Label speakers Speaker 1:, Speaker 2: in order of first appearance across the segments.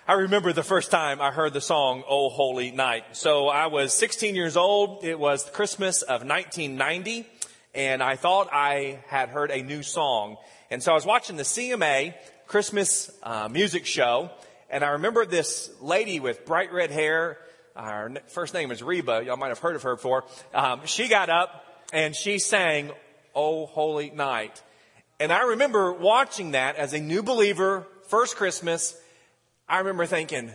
Speaker 1: I remember the first time I heard the song, "Oh Holy Night." So I was 16 years old. It was Christmas of 1990, and I thought I had heard a new song. And so I was watching the CMA Christmas music show, and I remember this lady with bright red hair. Her first name is Reba. Y'all might have heard of her before. She got up and she sang, "Oh Holy Night." And I remember watching that as a new believer, first Christmas. I remember thinking,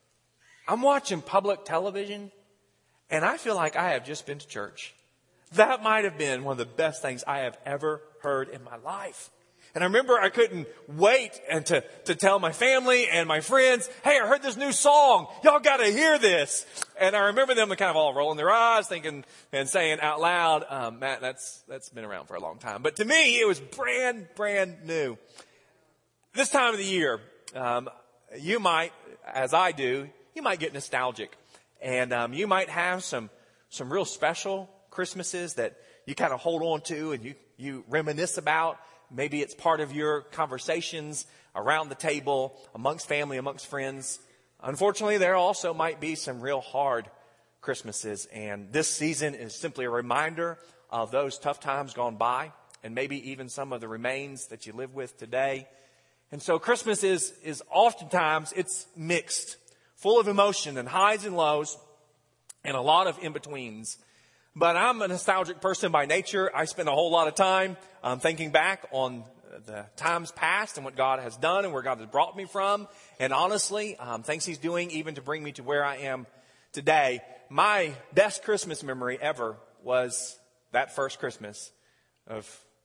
Speaker 1: I'm watching public television and I feel like I have just been to church. That might have been one of the best things I have ever heard in my life. And I remember I couldn't wait and to tell my family and my friends, "Hey, I heard this new song. Y'all got to hear this." And I remember them kind of all rolling their eyes, thinking and saying out loud, "Matt, that's been around for a long time." But to me, it was brand new. This time of the year, you might, as I do, you might get nostalgic. And you might have some real special Christmases that you kind of hold on to and you reminisce about. Maybe it's part of your conversations around the table, amongst family, amongst friends. Unfortunately, there also might be some real hard Christmases. And this season is simply a reminder of those tough times gone by, and maybe even some of the remains that you live with today. And so Christmas is oftentimes, it's mixed, full of emotion and highs and lows and a lot of in-betweens. But I'm a nostalgic person by nature. I spend a whole lot of time thinking back on the times past and what God has done and where God has brought me from. And honestly, things He's doing even to bring me to where I am today. My best Christmas memory ever was that first Christmas of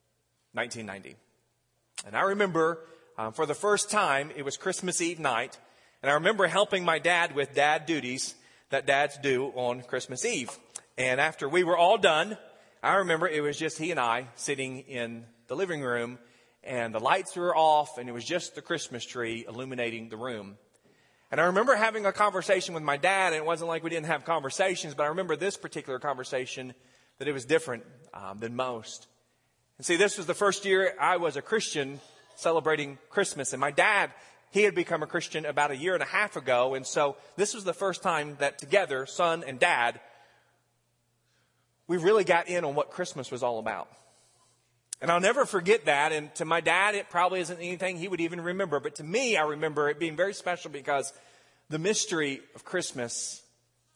Speaker 1: 1990. And I remember for the first time, it was Christmas Eve night. And I remember helping my dad with dad duties that dads do on Christmas Eve. And after we were all done, I remember it was just he and I sitting in the living room, and the lights were off, and it was just the Christmas tree illuminating the room. And I remember having a conversation with my dad, and it wasn't like we didn't have conversations, but I remember this particular conversation, that it was different than most. And see, this was the first year I was a Christian celebrating Christmas. And my dad, he had become a Christian about a year and a half ago. And so this was the first time that together, son and dad, we really got in on what Christmas was all about. And I'll never forget that. And to my dad, it probably isn't anything he would even remember. But to me, I remember it being very special because the mystery of Christmas,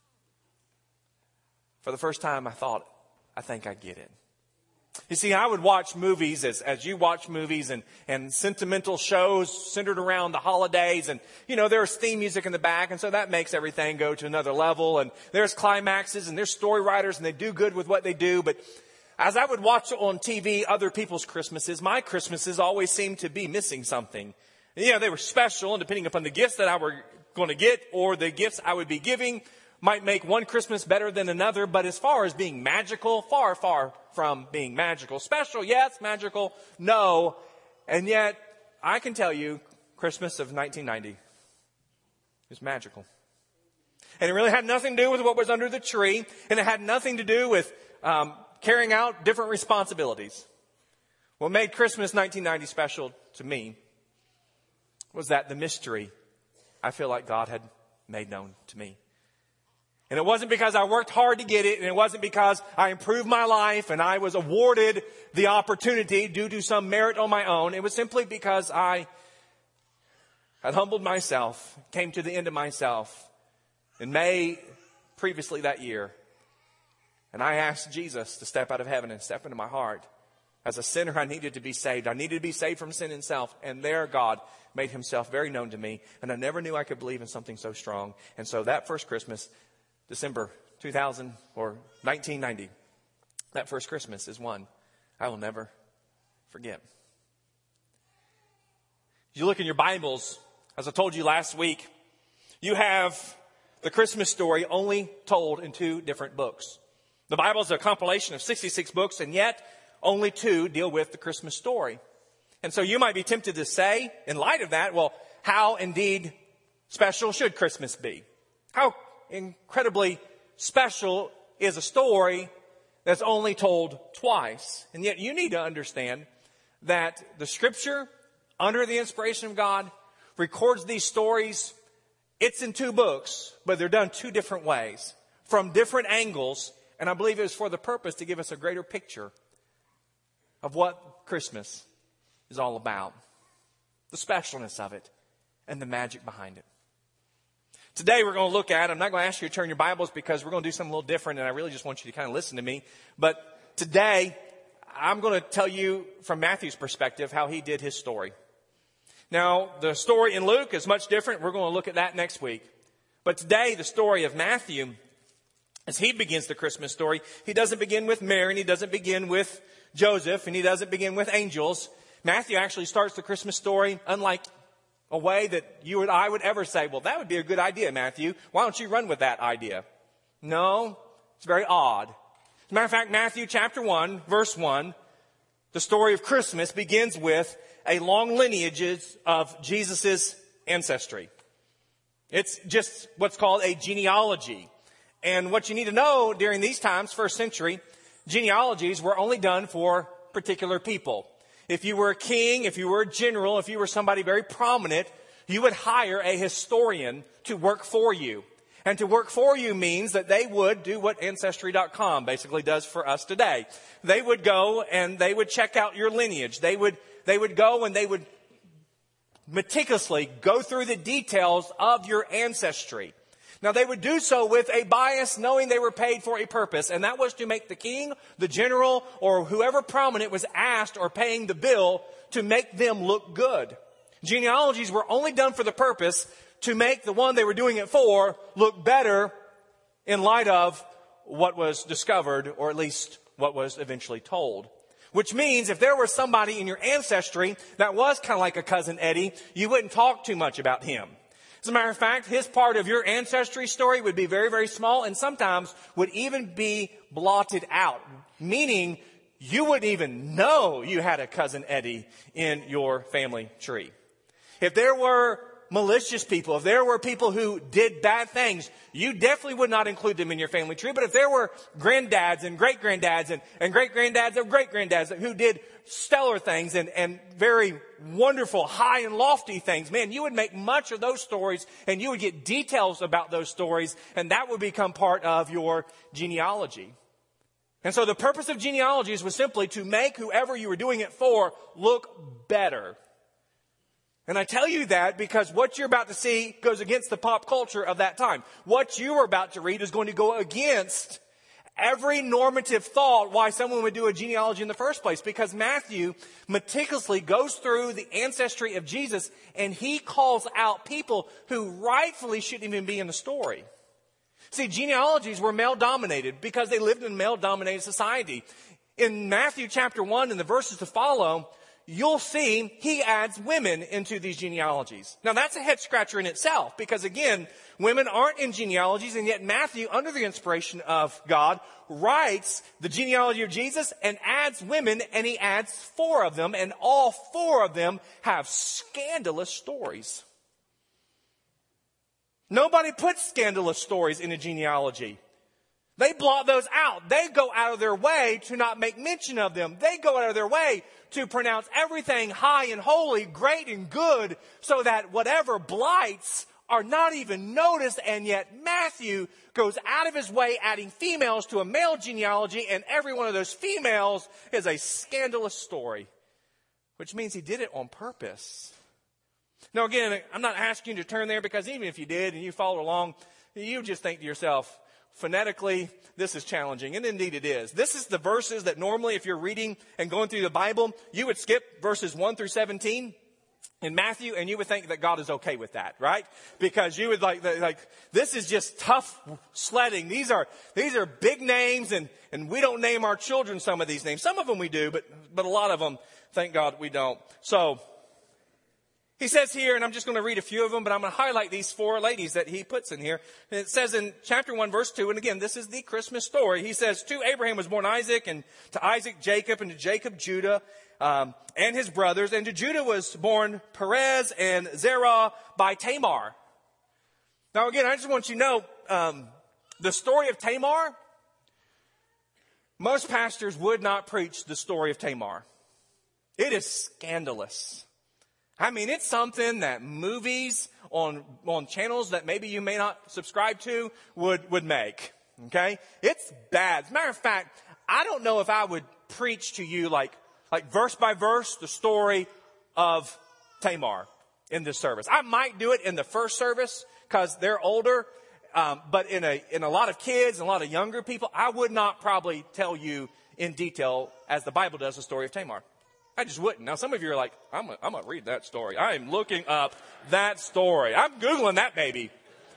Speaker 1: for the first time, I thought, I think I get it. You see, I would watch movies as you watch movies and sentimental shows centered around the holidays. And, there's theme music in the back. And so that makes everything go to another level. And there's climaxes and there's story writers and they do good with what they do. But as I would watch on TV other people's Christmases, my Christmases always seemed to be missing something. They were special, and depending upon the gifts that I were going to get or the gifts I would be giving might make one Christmas better than another. But as far as being magical, far from being magical. Special, yes. Magical, no. And yet, I can tell you, Christmas of 1990 is magical. And it really had nothing to do with what was under the tree. And it had nothing to do with carrying out different responsibilities. What made Christmas 1990 special to me was that the mystery I feel like God had made known to me. And it wasn't because I worked hard to get it, and it wasn't because I improved my life and I was awarded the opportunity due to some merit on my own. It was simply because I had humbled myself, came to the end of myself in May previously that year. And I asked Jesus to step out of heaven and step into my heart. As a sinner, I needed to be saved. I needed to be saved from sin and self. And there God made Himself very known to me. And I never knew I could believe in something so strong. And so that first Christmas, December 2000 or 1990, that first Christmas is one I will never forget. You look in your Bibles, as I told you last week, you have the Christmas story only told in 2 different books. The Bible is a compilation of 66 books, and yet only 2 deal with the Christmas story. And so you might be tempted to say, in light of that, well, how indeed special should Christmas be? How incredibly special is a story that's only told twice. And yet you need to understand that the Scripture, under the inspiration of God, records these stories It's in 2 books, but they're done 2 different ways, from different angles, and I believe it was for the purpose to give us a greater picture of what Christmas is all about, the specialness of it, and the magic behind it. Today we're going to look at, I'm not going to ask you to turn your Bibles because we're going to do something a little different, and I really just want you to kind of listen to me. But today, I'm going to tell you from Matthew's perspective how he did his story. Now, the story in Luke is much different. We're going to look at that next week. But today, the story of Matthew, as he begins the Christmas story, he doesn't begin with Mary, and he doesn't begin with Joseph, and he doesn't begin with angels. Matthew actually starts the Christmas story unlike a way that you and I would ever say, well, that would be a good idea, Matthew. Why don't you run with that idea? No, it's very odd. As a matter of fact, Matthew chapter 1, verse 1, the story of Christmas begins with a long lineage of Jesus' ancestry. It's just what's called a genealogy. And what you need to know during these times, first century, genealogies were only done for particular people. If you were a king, if you were a general, if you were somebody very prominent, you would hire a historian to work for you. And to work for you means that they would do what Ancestry.com basically does for us today. They would go and they would check out your lineage. They would go and they would meticulously go through the details of your ancestry. Now, they would do so with a bias, knowing they were paid for a purpose, and that was to make the king, the general, or whoever prominent was asked or paying the bill to make them look good. Genealogies were only done for the purpose to make the one they were doing it for look better in light of what was discovered, or at least what was eventually told. Which means if there was somebody in your ancestry that was kind of like a cousin Eddie, you wouldn't talk too much about him. As a matter of fact, his part of your ancestry story would be very, very small and sometimes would even be blotted out, meaning you wouldn't even know you had a cousin Eddie in your family tree. If there were malicious people, if there were people who did bad things, you definitely would not include them in your family tree. But if there were granddads and great-granddads and great-granddads of great-granddads who did stellar things and very wonderful, high and lofty things, man, you would make much of those stories and you would get details about those stories, and that would become part of your genealogy. And so the purpose of genealogies was simply to make whoever you were doing it for look better. And I tell you that because what you're about to see goes against the pop culture of that time. What you are about to read is going to go against every normative thought why someone would do a genealogy in the first place. Because Matthew meticulously goes through the ancestry of Jesus and he calls out people who rightfully shouldn't even be in the story. See, genealogies were male-dominated because they lived in a male-dominated society. In Matthew chapter 1 and the verses to follow, you'll see he adds women into these genealogies. Now, that's a head-scratcher in itself because, again, women aren't in genealogies, and yet Matthew, under the inspiration of God, writes the genealogy of Jesus and adds women, and he adds 4 of them, and all 4 of them have scandalous stories. Nobody puts scandalous stories in a genealogy. They blot those out. They go out of their way to not make mention of them. They go out of their way to pronounce everything high and holy, great and good, so that whatever blights are not even noticed. And yet Matthew goes out of his way adding females to a male genealogy, and every one of those females is a scandalous story, which means he did it on purpose. Now, again, I'm not asking you to turn there because even if you did and you followed along, you just think to yourself, phonetically, this is challenging, and indeed it is. This is the verses that normally, if you're reading and going through the Bible, you would skip verses 1 through 17 in Matthew, and you would think that God is okay with that, right? Because you would like this is just tough sledding. These are big names, and we don't name our children some of these names. Some of them we do, but a lot of them, thank God, we don't. So he says here, and I'm just going to read a few of them, but I'm going to highlight these 4 ladies that he puts in here. And it says in chapter 1, verse 2, and again, this is the Christmas story. He says, to Abraham was born Isaac, and to Isaac Jacob, and to Jacob Judah, and his brothers. And to Judah was born Perez and Zerah by Tamar. Now again, I just want you to know, the story of Tamar, most pastors would not preach the story of Tamar. It is scandalous. I mean, it's something that movies on channels that maybe you may not subscribe to would make. Okay? It's bad. As a matter of fact, I don't know if I would preach to you like verse by verse the story of Tamar in this service. I might do it in the first service because they're older. But in a lot of kids and a lot of younger people, I would not probably tell you in detail as the Bible does the story of Tamar. I just wouldn't. Now, some of you are like, I'm going to read that story. I am looking up that story. I'm Googling that baby.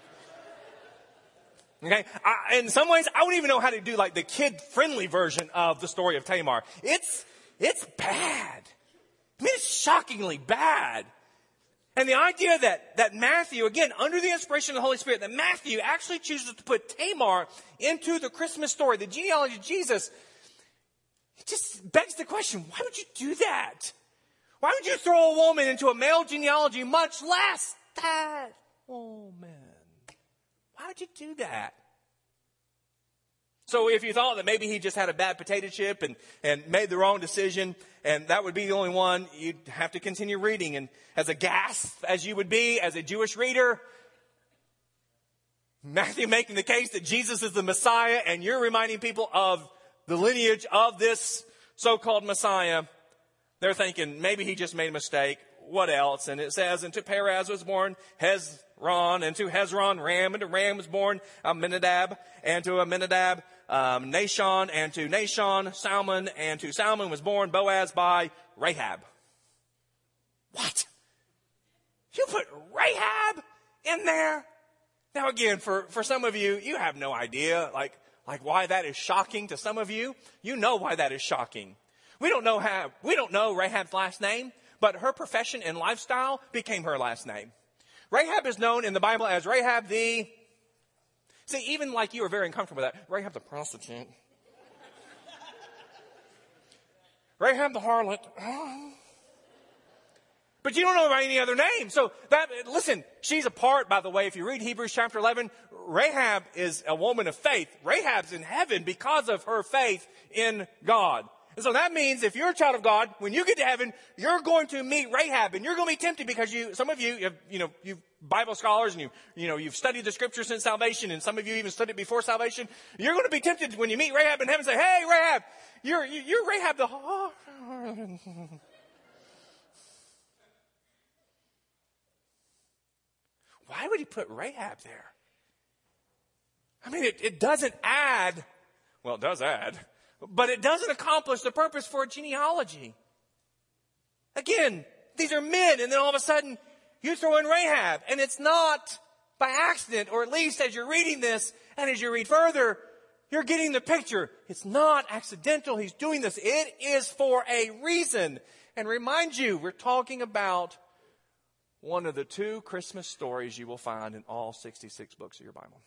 Speaker 1: Okay. In some ways, I wouldn't even know how to do like the kid-friendly version of the story of Tamar. It's bad. I mean, it's shockingly bad. And the idea that Matthew, again, under the inspiration of the Holy Spirit, that Matthew actually chooses to put Tamar into the Christmas story, the genealogy of Jesus, it just begs the question, why would you do that? Why would you throw a woman into a male genealogy, much less that woman? Why would you do that? So if you thought that maybe he just had a bad potato chip and made the wrong decision, and that would be the only one, you'd have to continue reading. And as aghast as you would be as a Jewish reader, Matthew making the case that Jesus is the Messiah, and you're reminding people of the lineage of this so-called Messiah, they're thinking maybe he just made a mistake. What else? And it says, and to Perez was born Hezron, and to Hezron Ram, and to Ram was born Amminadab, and to Amminadab Nahshon, and to Nahshon Salmon, and to Salmon was born Boaz by Rahab. What? You put Rahab in there? Now again, for some of you, you have no idea like why that is shocking to some of you. You know why that is shocking. We don't know Rahab's last name, but her profession and lifestyle became her last name. Rahab is known in the Bible as Rahab the... See, even like you are very uncomfortable with that. Rahab the prostitute. Rahab the harlot. But you don't know about any other name. So listen, she's a part, by the way, if you read Hebrews chapter 11, Rahab is a woman of faith. Rahab's in heaven because of her faith in God. And so that means if you're a child of God, when you get to heaven, you're going to meet Rahab, and you're going to be tempted because some of you have, you've Bible scholars, and you've studied the scripture since salvation, and some of you even studied before salvation. You're going to be tempted when you meet Rahab in heaven, say, "Hey, Rahab, you're Rahab the." Why would he put Rahab there? I mean, it doesn't add. Well, it does add. But it doesn't accomplish the purpose for a genealogy. Again, these are men, and then all of a sudden, you throw in Rahab. And it's not by accident, or at least as you're reading this, and as you read further, you're getting the picture. It's not accidental. He's doing this. It is for a reason. And remind you, we're talking about one of the 2 Christmas stories you will find in all 66 books of your Bible.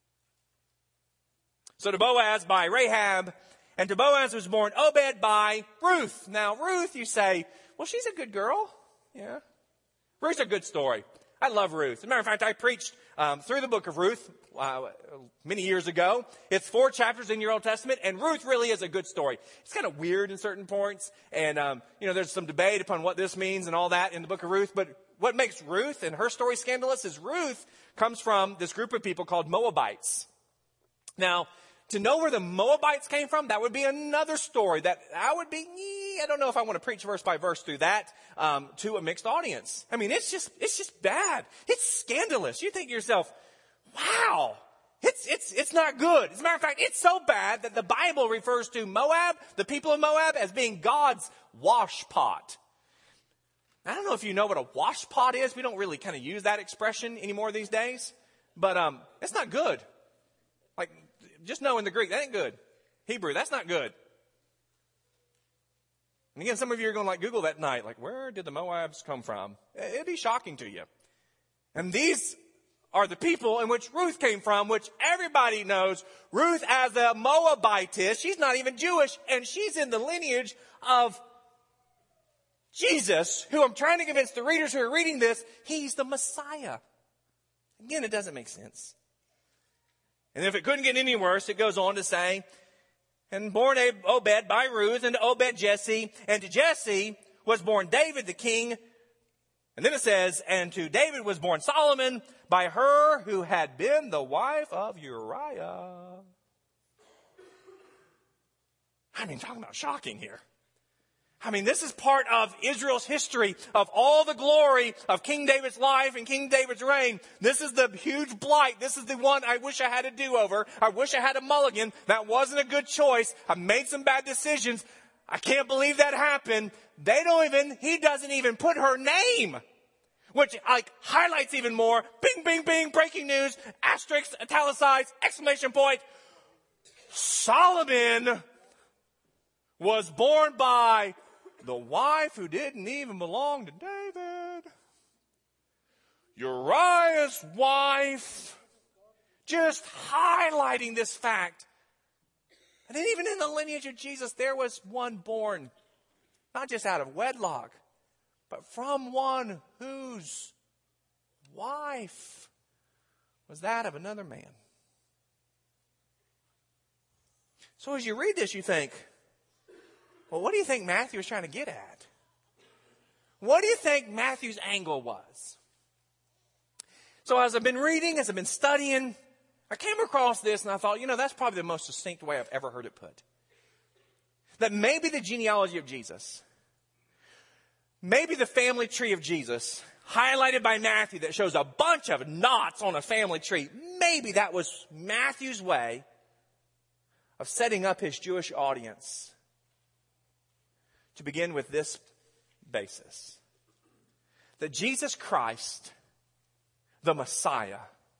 Speaker 1: So to Boaz by Rahab, and to Boaz was born Obed by Ruth. Now, Ruth, you say, well, she's a good girl. Yeah. Ruth's a good story. I love Ruth. As a matter of fact, I preached through the book of Ruth many years ago. It's 4 chapters in your Old Testament, and Ruth really is a good story. It's kind of weird in certain points, and there's some debate upon what this means and all that in the book of Ruth. But what makes Ruth and her story scandalous is Ruth comes from this group of people called Moabites. Now, to know where the Moabites came from, that would be another story that I would be, I don't know if I want to preach verse by verse through that to a mixed audience. I mean, it's just bad. It's scandalous. You think to yourself, wow, it's not good. As a matter of fact, it's so bad that the Bible refers to Moab, the people of Moab, as being God's wash pot. I don't know if you know what a wash pot is. We don't really kind of use that expression anymore these days, but it's not good. Like, just know in the Greek, that ain't good. Hebrew, that's not good. And again, some of you are going to Google that night, where did the Moabs come from? It'd be shocking to you. And these are the people in which Ruth came from, which everybody knows Ruth as a Moabitess. She's not even Jewish, and she's in the lineage of Jesus, who I'm trying to convince the readers who are reading this, he's the Messiah. Again, it doesn't make sense. And if it couldn't get any worse, it goes on to say, and born Obed by Ruth, and to Obed Jesse, and to Jesse was born David the king And then it says, and to David was born Solomon by her who had been the wife of Uriah. I mean, talking about shocking here. I mean, this is part of Israel's history of all the glory of King David's life and King David's reign. This is the huge blight. This is the one I wish I had a do-over. I wish I had a mulligan. That wasn't a good choice. I made some bad decisions. I can't believe that happened. He doesn't even put her name, which highlights even more. Bing, bing, bing, breaking news, asterisk, italicized, exclamation point. Solomon was born by the wife who didn't even belong to David. Uriah's wife. Just highlighting this fact. And then even in the lineage of Jesus, there was one born, not just out of wedlock, but from one whose wife was that of another man. So as you read this, you think, well, what do you think Matthew was trying to get at? What do you think Matthew's angle was? So as I've been reading, as I've been studying, I came across this and I thought, that's probably the most succinct way I've ever heard it put. That maybe the genealogy of Jesus, maybe the family tree of Jesus, highlighted by Matthew that shows a bunch of knots on a family tree, maybe that was Matthew's way of setting up his Jewish audience to begin with this basis. That Jesus Christ, the Messiah,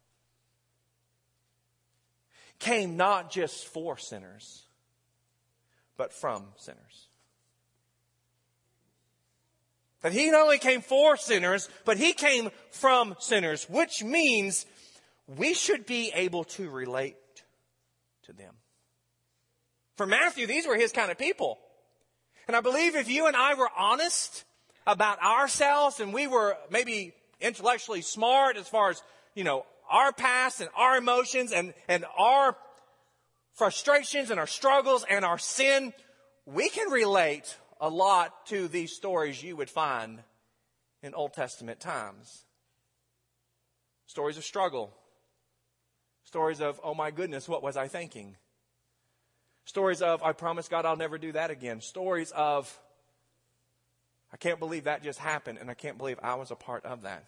Speaker 1: came not just for sinners, but from sinners. That he not only came for sinners, but he came from sinners, which means we should be able to relate to them. For Matthew, these were his kind of people. And I believe if you and I were honest about ourselves and we were maybe intellectually smart as far as, our past and our emotions and our frustrations and our struggles and our sin, we can relate a lot to these stories you would find in Old Testament times. Stories of struggle. Stories of, oh my goodness, what was I thinking? Stories of, I promise God I'll never do that again. Stories of, I can't believe that just happened and I can't believe I was a part of that.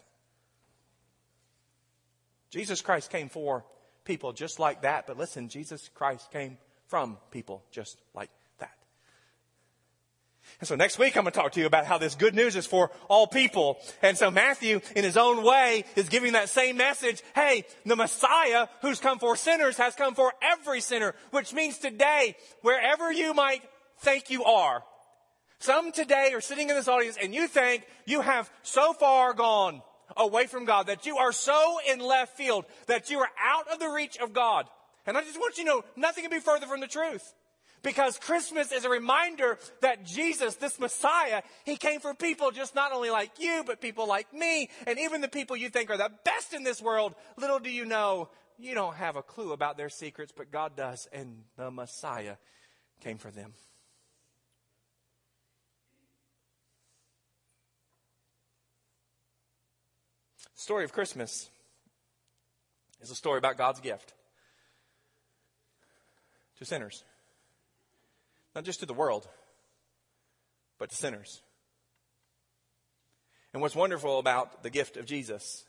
Speaker 1: Jesus Christ came for people just like that. But listen, Jesus Christ came from people just like that. And so next week I'm going to talk to you about how this good news is for all people. And so Matthew, in his own way, is giving that same message. Hey, the Messiah who's come for sinners has come for every sinner. Which means today, wherever you might think you are, some today are sitting in this audience and you think you have so far gone away from God, that you are so in left field, that you are out of the reach of God. And I just want you to know, nothing can be further from the truth. Because Christmas is a reminder that Jesus, this Messiah, he came for people just not only like you, but people like me, and even the people you think are the best in this world. Little do you know, you don't have a clue about their secrets, but God does, and the Messiah came for them. The story of Christmas is a story about God's gift to sinners. Not just to the world, but to sinners. And what's wonderful about the gift of Jesus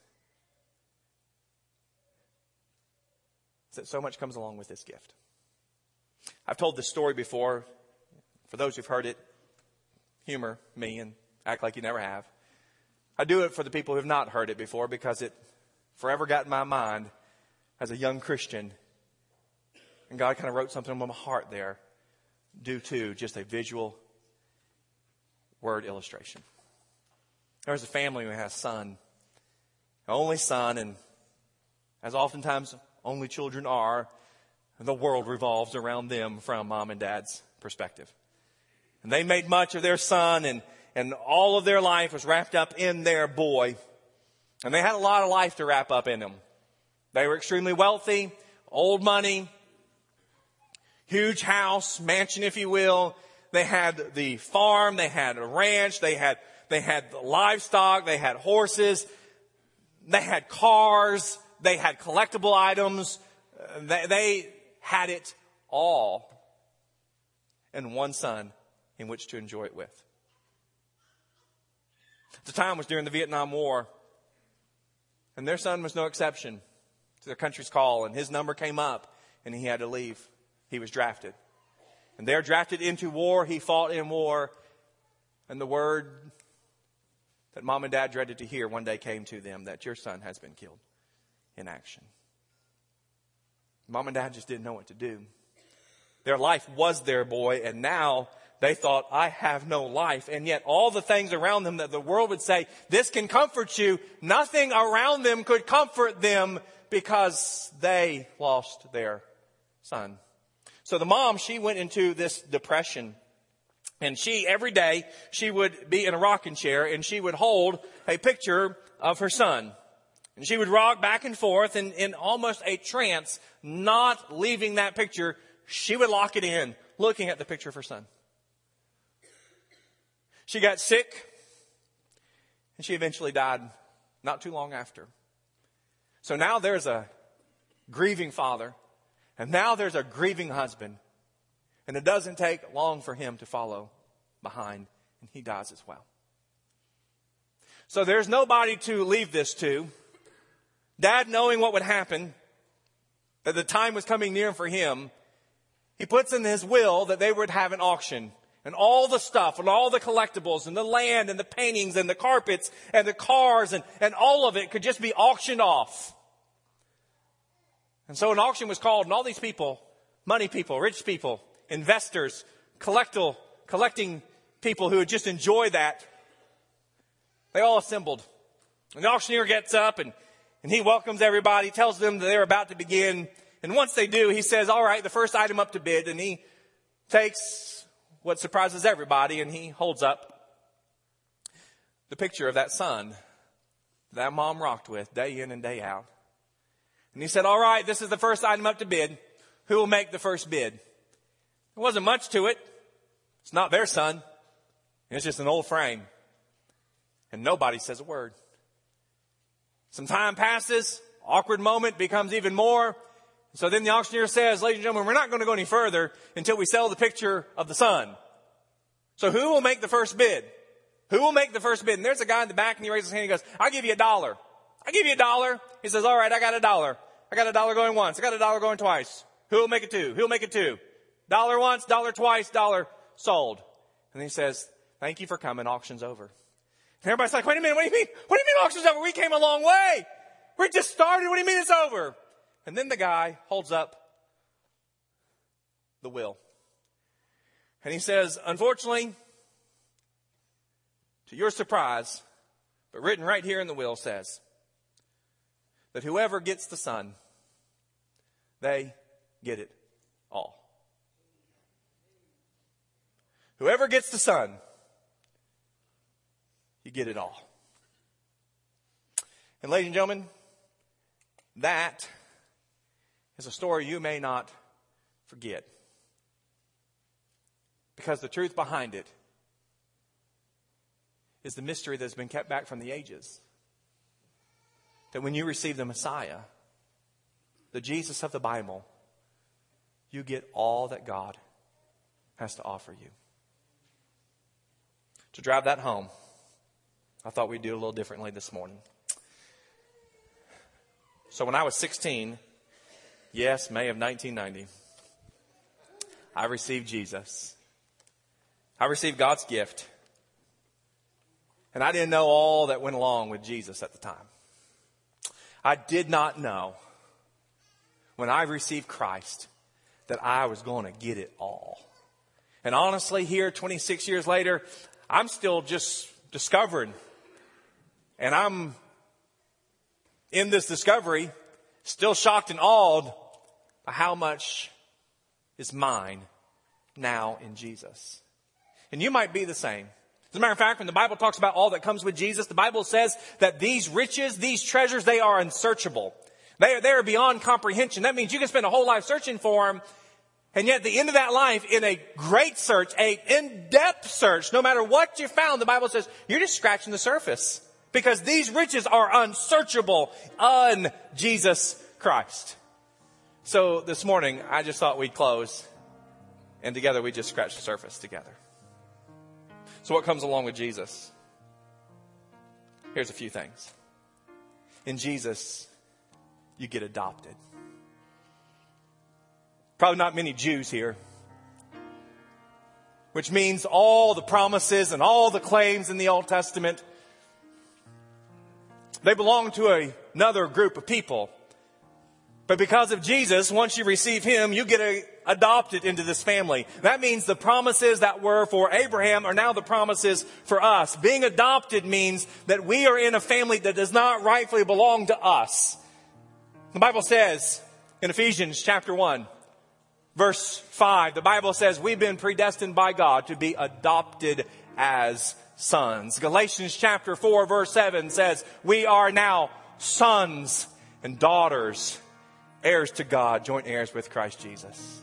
Speaker 1: is that so much comes along with this gift. I've told this story before. For those who've heard it, humor me and act like you never have. I do it for the people who have not heard it before because it forever got in my mind as a young Christian. And God kind of wrote something on my heart there due to just a visual word illustration. There was a family who had a son, an only son, and as oftentimes only children are, the world revolves around them from mom and dad's perspective. And they made much of their son, and all of their life was wrapped up in their boy. And they had a lot of life to wrap up in them. They were extremely wealthy, old money, huge house, mansion if you will. They had the farm, they had a ranch, they had livestock, they had horses, they had cars, they had collectible items. They had it all. And one son in which to enjoy it with. The time was during the Vietnam War. And their son was no exception to their country's call. And his number came up and he had to leave. He was drafted. And they're drafted into war. He fought in war. And the word that mom and dad dreaded to hear one day came to them, that your son has been killed in action. Mom and dad just didn't know what to do. Their life was their boy, and now they thought, I have no life. And yet all the things around them that the world would say, this can comfort you, nothing around them could comfort them because they lost their son. So the mom, she went into this depression. And every day, she would be in a rocking chair and she would hold a picture of her son. And she would rock back and forth in almost a trance, not leaving that picture. She would lock it in, looking at the picture of her son. She got sick, and she eventually died not too long after. So now there's a grieving father, and now there's a grieving husband. And it doesn't take long for him to follow behind, and he dies as well. So there's nobody to leave this to. Dad, knowing what would happen, that the time was coming near for him, he puts in his will that they would have an auction. And all the stuff and all the collectibles and the land and the paintings and the carpets and the cars and all of it could just be auctioned off. And so an auction was called, and all these people, money people, rich people, investors, collecting people who would just enjoy that, they all assembled. And the auctioneer gets up and he welcomes everybody, tells them that they're about to begin. And once they do, he says, all right, the first item up to bid. And he takes what surprises everybody and he holds up the picture of that son that mom rocked with day in and day out. And he said, all right, this is the first item up to bid. Who will make the first bid? There wasn't much to it. It's not their son. It's just an old frame. And nobody says a word. Some time passes. Awkward moment becomes even more. So then the auctioneer says, ladies and gentlemen, we're not going to go any further until we sell the picture of the son. So who will make the first bid? Who will make the first bid? And there's a guy in the back and he raises his hand and he goes, I'll give you $1. I'll give you $1. He says, all right, I got $1. I got $1 going once. I got $1 going twice. Who will make it two? Who will make it two? $1 once, $1 twice, $1 sold. And he says, thank you for coming. Auction's over. And everybody's like, wait a minute. What do you mean? What do you mean auction's over? We came a long way. We just started. What do you mean it's over? And then the guy holds up the will. And he says, unfortunately, to your surprise, but written right here in the will says that whoever gets the son, they get it all. Whoever gets the son, you get it all. And ladies and gentlemen, that is a story you may not forget. Because the truth behind it is the mystery that's been kept back from the ages. That when you receive the Messiah, the Jesus of the Bible, you get all that God has to offer you. To drive that home, I thought we'd do it a little differently this morning. So when I was 16, yes, May of 1990, I received Jesus. I received God's gift. And I didn't know all that went along with Jesus at the time. I did not know when I received Christ that I was going to get it all. And honestly, here 26 years later, I'm still just discovering. And I'm in this discovery, still shocked and awed by how much is mine now in Jesus. And you might be the same. As a matter of fact, when the Bible talks about all that comes with Jesus, the Bible says that these riches, these treasures, they are unsearchable. They are beyond comprehension. That means you can spend a whole life searching for them, And yet at the end of that life, in a great search, a in-depth search, no matter what you found, the Bible says, you're just scratching the surface. Because these riches are unsearchable on Jesus Christ. So this morning, I just thought we'd close, and together we just scratch the surface together. So what comes along with Jesus? Here's a few things. In Jesus, you get adopted. Probably not many Jews here. Which means all the promises and all the claims in the Old Testament, they belong to another group of people. But because of Jesus, once you receive Him, you get adopted into this family. That means the promises that were for Abraham are now the promises for us. Being adopted means that we are in a family that does not rightfully belong to us. The Bible says in Ephesians chapter 1, verse 5, the Bible says we've been predestined by God to be adopted as sons. Galatians chapter 4, verse 7 says we are now sons and daughters, heirs to God, joint heirs with Christ Jesus.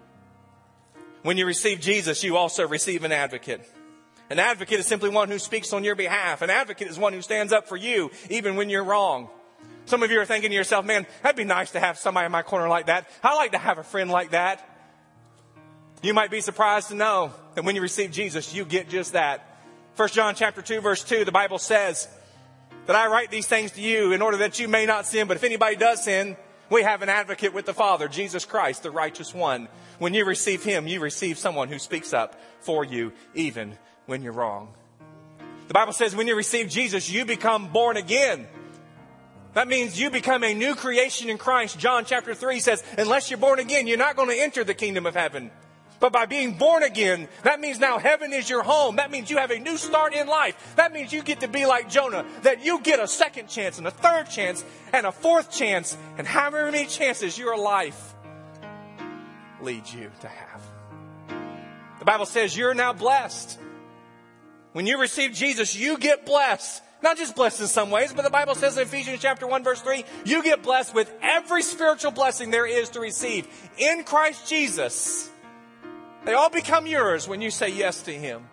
Speaker 1: When you receive Jesus, you also receive an advocate. An advocate is simply one who speaks on your behalf. An advocate is one who stands up for you even when you're wrong. Some of you are thinking to yourself, man, that'd be nice to have somebody in my corner like that. I'd like to have a friend like that. You might be surprised to know that when you receive Jesus, you get just that. 1 John chapter 2, verse 2, the Bible says that I write these things to you in order that you may not sin. But if anybody does sin, we have an advocate with the Father, Jesus Christ, the righteous one. When you receive Him, you receive someone who speaks up for you even when you're wrong. The Bible says when you receive Jesus, you become born again. That means you become a new creation in Christ. John chapter 3 says, unless you're born again, you're not going to enter the kingdom of heaven. But by being born again, that means now heaven is your home. That means you have a new start in life. That means you get to be like Jonah, that you get a second chance and a third chance and a fourth chance and however many chances your life leads you to have. The Bible says you're now blessed. When you receive Jesus, you get blessed. Not just blessed in some ways, but the Bible says in Ephesians chapter 1, verse 3, you get blessed with every spiritual blessing there is to receive in Christ Jesus. They all become yours when you say yes to Him.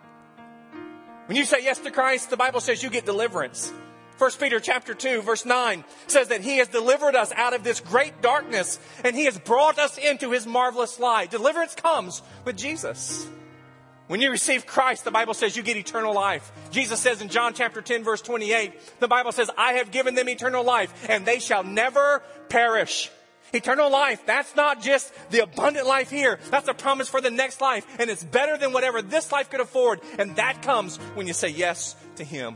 Speaker 1: When you say yes to Christ, the Bible says you get deliverance. 1 Peter chapter 2, verse 9 says that He has delivered us out of this great darkness and He has brought us into His marvelous light. Deliverance comes with Jesus. When you receive Christ, the Bible says you get eternal life. Jesus says in John chapter 10, verse 28, the Bible says, I have given them eternal life and they shall never perish. Eternal life, that's not just the abundant life here. That's a promise for the next life. And it's better than whatever this life could afford. And that comes when you say yes to Him.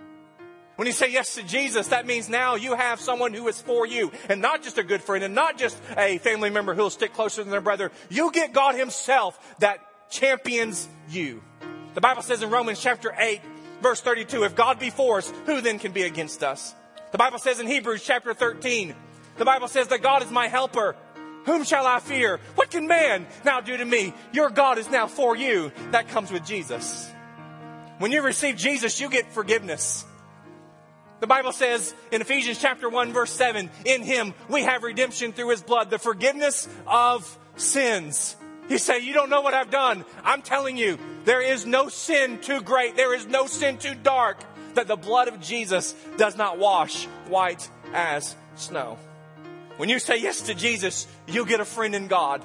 Speaker 1: When you say yes to Jesus, that means now you have someone who is for you. And not just a good friend and not just a family member who will stick closer than their brother. You get God Himself that champions you. The Bible says in Romans chapter 8, verse 32, if God be for us, who then can be against us? The Bible says in Hebrews chapter 13, the Bible says that God is my helper. Whom shall I fear? What can man now do to me? Your God is now for you. That comes with Jesus. When you receive Jesus, you get forgiveness. The Bible says in Ephesians chapter 1, verse 7, in Him we have redemption through His blood, the forgiveness of sins. You say, you don't know what I've done. I'm telling you, there is no sin too great. There is no sin too dark that the blood of Jesus does not wash white as snow. When you say yes to Jesus, you get a friend in God.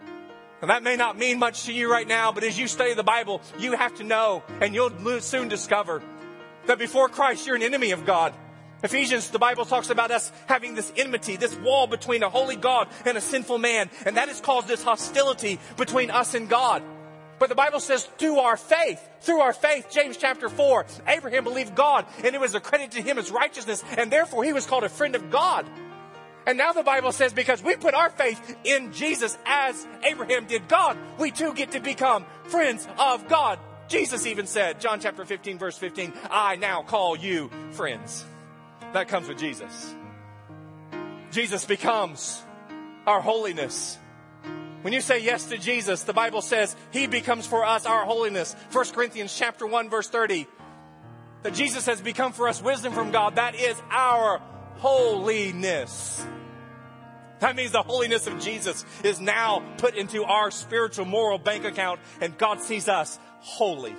Speaker 1: And that may not mean much to you right now, but as you study the Bible, you have to know, and you'll soon discover, that before Christ, you're an enemy of God. Ephesians, the Bible talks about us having this enmity, this wall between a holy God and a sinful man. And that has caused this hostility between us and God. But the Bible says through our faith, James chapter 4, Abraham believed God and it was accredited to him as righteousness. And therefore he was called a friend of God. And now the Bible says because we put our faith in Jesus as Abraham did God, we too get to become friends of God. Jesus even said, John chapter 15, verse 15, I now call you friends. That comes with Jesus. Jesus becomes our holiness. When you say yes to Jesus, the Bible says He becomes for us our holiness. 1 Corinthians chapter 1, verse 30, that Jesus has become for us wisdom from God. That is our holiness. That means the holiness of Jesus is now put into our spiritual, moral bank account, and God sees us holy.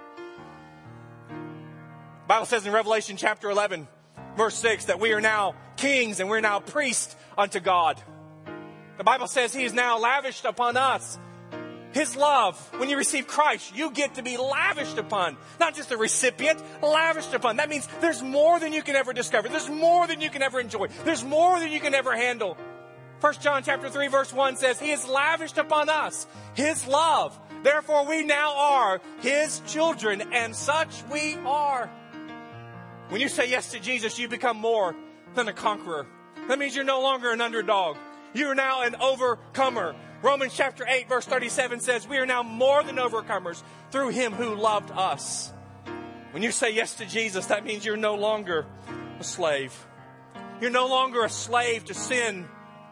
Speaker 1: The Bible says in Revelation chapter 11, verse 6, that we are now kings and we're now priests unto God. The Bible says He is now lavished upon us. His love, when you receive Christ, you get to be lavished upon. Not just a recipient, lavished upon. That means there's more than you can ever discover. There's more than you can ever enjoy. There's more than you can ever handle. 1 John chapter 3 verse 1 says, He has lavished upon us His love. Therefore we now are His children, and such we are. When you say yes to Jesus, you become more than a conqueror. That means you're no longer an underdog. You are now an overcomer. Romans chapter 8 verse 37 says, we are now more than overcomers through Him who loved us. When you say yes to Jesus, that means you're no longer a slave. You're no longer a slave to sin.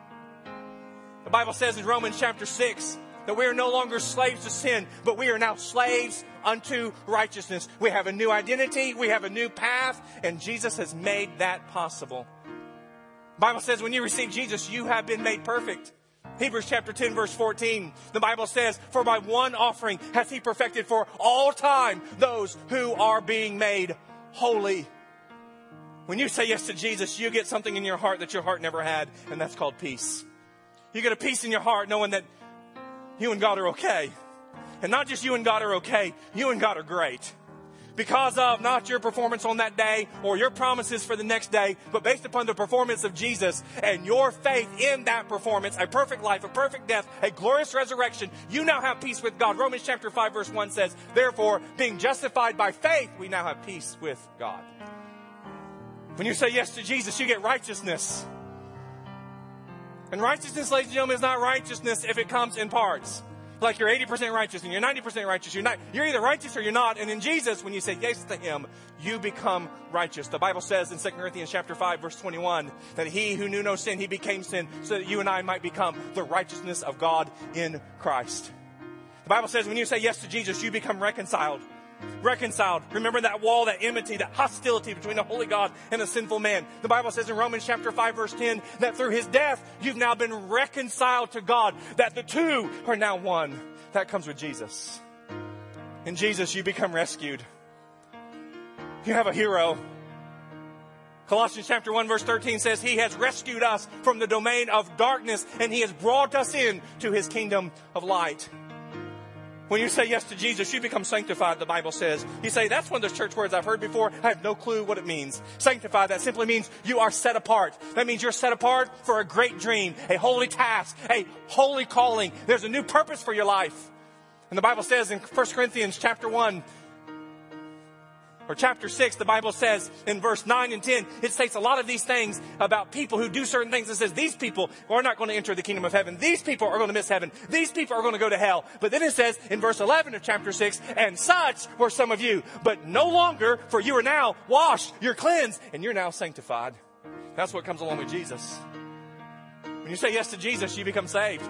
Speaker 1: The Bible says in Romans chapter 6 that we are no longer slaves to sin, but we are now slaves unto righteousness. We have a new identity, we have a new path, and Jesus has made that possible. The Bible says when you receive Jesus, you have been made perfect. Hebrews chapter 10 verse 14, the Bible says, for by one offering hath He perfected for all time those who are being made holy. When you say yes to Jesus, you get something in your heart that your heart never had, and that's called peace. You get a peace in your heart knowing that you and God are okay. And not just you and God are okay, you and God are great. Because of not your performance on that day or your promises for the next day, but based upon the performance of Jesus and your faith in that performance, a perfect life, a perfect death, a glorious resurrection, you now have peace with God. Romans chapter 5 verse 1 says, therefore, being justified by faith, we now have peace with God. When you say yes to Jesus, you get righteousness. And righteousness, ladies and gentlemen, is not righteousness if it comes in parts. Like you're 80% righteous and you're 90% righteous. You're either righteous or you're not. And in Jesus, when you say yes to Him, you become righteous. The Bible says in 2 Corinthians chapter 5, verse 21, that He who knew no sin, He became sin so that you and I might become the righteousness of God in Christ. The Bible says when you say yes to Jesus, you become reconciled. Reconciled. Remember that wall, that enmity, that hostility between the holy God and a sinful man. The Bible says in Romans chapter 5 verse 10 that through His death you've now been reconciled to God, that the two are now one. That comes with Jesus. In Jesus you become rescued. You have a hero. Colossians chapter 1 verse 13 says He has rescued us from the domain of darkness and He has brought us in to His kingdom of light. When you say yes to Jesus, you become sanctified, the Bible says. You say, that's one of those church words I've heard before. I have no clue what it means. Sanctified, that simply means you are set apart. That means you're set apart for a great dream, a holy task, a holy calling. There's a new purpose for your life. And the Bible says in 1 Corinthians chapter 1, or chapter 6, the Bible says in verse 9 and 10, it states a lot of these things about people who do certain things. It says these people are not going to enter the kingdom of heaven. These people are going to miss heaven. These people are going to go to hell. But then it says in verse 11 of chapter 6, and such were some of you, but no longer, for you are now washed, you're cleansed, and you're now sanctified. That's what comes along with Jesus. When you say yes to Jesus, you become saved.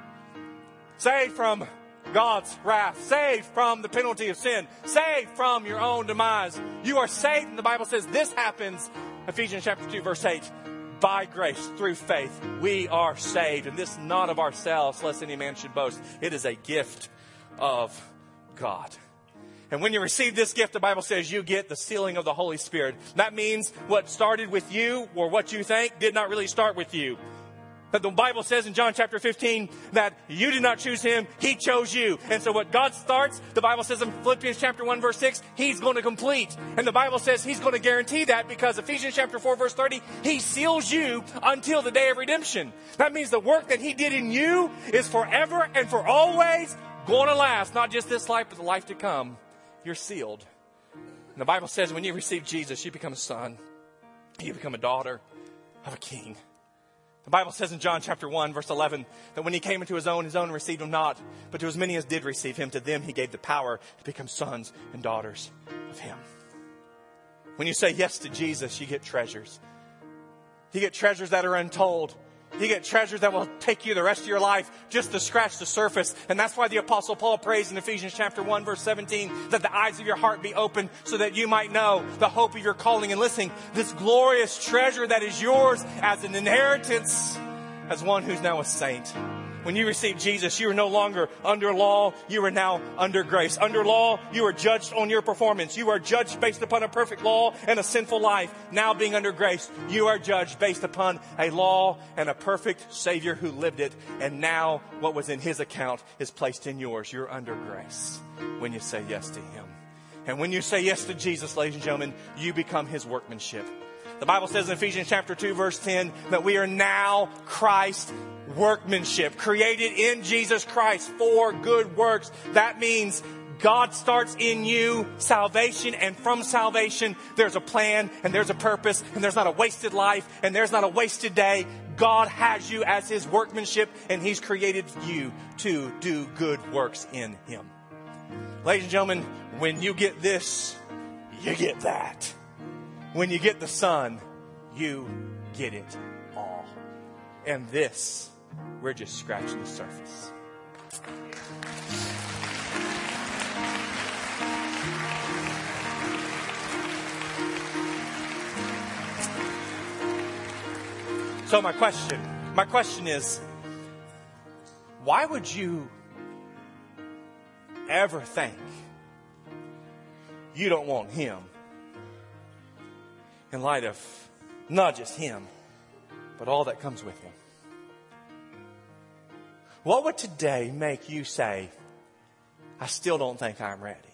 Speaker 1: Saved from God's wrath, saved from the penalty of sin, saved from your own demise. You are saved, and the Bible says this happens, Ephesians chapter 2 verse 8, by grace, through faith, we are saved, and this not of ourselves, lest any man should boast. It is a gift of God. And when you receive this gift, the Bible says you get the sealing of the Holy Spirit. That means what started with you, or what you think, did not really start with you. But the Bible says in John chapter 15 that you did not choose Him, He chose you. And so what God starts, the Bible says in Philippians chapter 1 verse 6, He's going to complete. And the Bible says He's going to guarantee that because Ephesians chapter 4 verse 30, He seals you until the day of redemption. That means the work that He did in you is forever and for always going to last. Not just this life, but the life to come. You're sealed. And the Bible says when you receive Jesus, you become a son. You become a daughter of a king. The Bible says in John chapter 1 verse 11 that when He came into His own received Him not. But to as many as did receive Him, to them He gave the power to become sons and daughters of Him. When you say yes to Jesus, you get treasures. You get treasures that are untold. You get treasures that will take you the rest of your life just to scratch the surface. And that's why the Apostle Paul prays in Ephesians chapter 1 verse 17 that the eyes of your heart be open so that you might know the hope of your calling. And listening, this glorious treasure that is yours as an inheritance as one who's now a saint. When you receive Jesus, you are no longer under law. You are now under grace. Under law, you are judged on your performance. You are judged based upon a perfect law and a sinful life. Now being under grace, you are judged based upon a law and a perfect Savior who lived it. And now what was in His account is placed in yours. You're under grace when you say yes to Him. And when you say yes to Jesus, ladies and gentlemen, you become His workmanship. The Bible says in Ephesians chapter 2, verse 10, that we are now Christ's workmanship, created in Jesus Christ for good works. That means God starts in you salvation, and from salvation, there's a plan and there's a purpose, and there's not a wasted life and there's not a wasted day. God has you as His workmanship, and He's created you to do good works in Him. Ladies and gentlemen, when you get this, you get that. When you get the Son, you get it all. And this, we're just scratching the surface. So my question is, why would you ever think you don't want Him in light of not just Him, but all that comes with Him? What would today make you say, I still don't think I'm ready?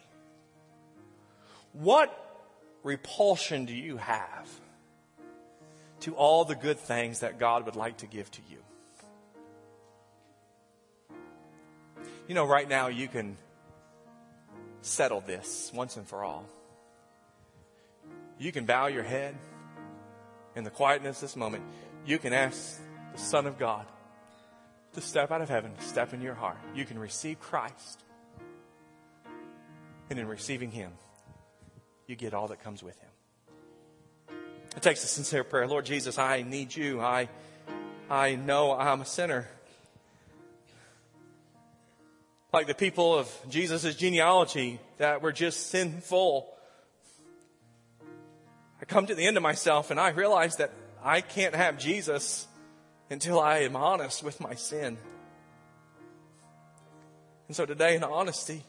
Speaker 1: What repulsion do you have to all the good things that God would like to give to you? You know, right now you can settle this once and for all. You can bow your head in the quietness of this moment. You can ask the Son of God to step out of heaven, step into your heart. You can receive Christ. And in receiving Him, you get all that comes with Him. It takes a sincere prayer. Lord Jesus, I need You. I know I'm a sinner. Like the people of Jesus' genealogy that were just sinful. I come to the end of myself and I realize that I can't have Jesus until I am honest with my sin. And so today, in honesty,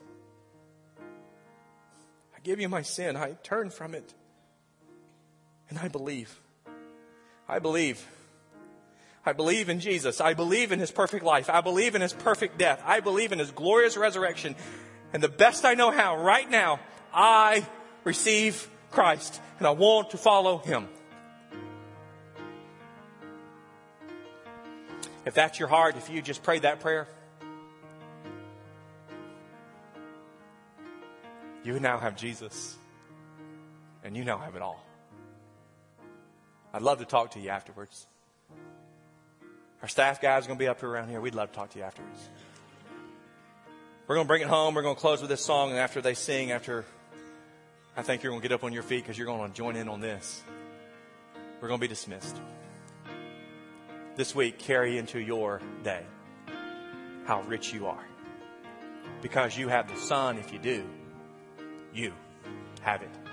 Speaker 1: I give You my sin. I turn from it. And I believe. I believe in Jesus. I believe in His perfect life. I believe in His perfect death. I believe in His glorious resurrection. And the best I know how, right now, I receive Christ. And I want to follow Him. If that's your heart, if you just prayed that prayer, you now have Jesus. And you now have it all. I'd love to talk to you afterwards. Our staff guys are going to be up around here. We'd love to talk to you afterwards. We're going to bring it home. We're going to close with this song. And after they sing, I think you're going to get up on your feet because you're going to join in on this. We're going to be dismissed. This week, carry into your day how rich you are. Because you have the Son, if you do, you have it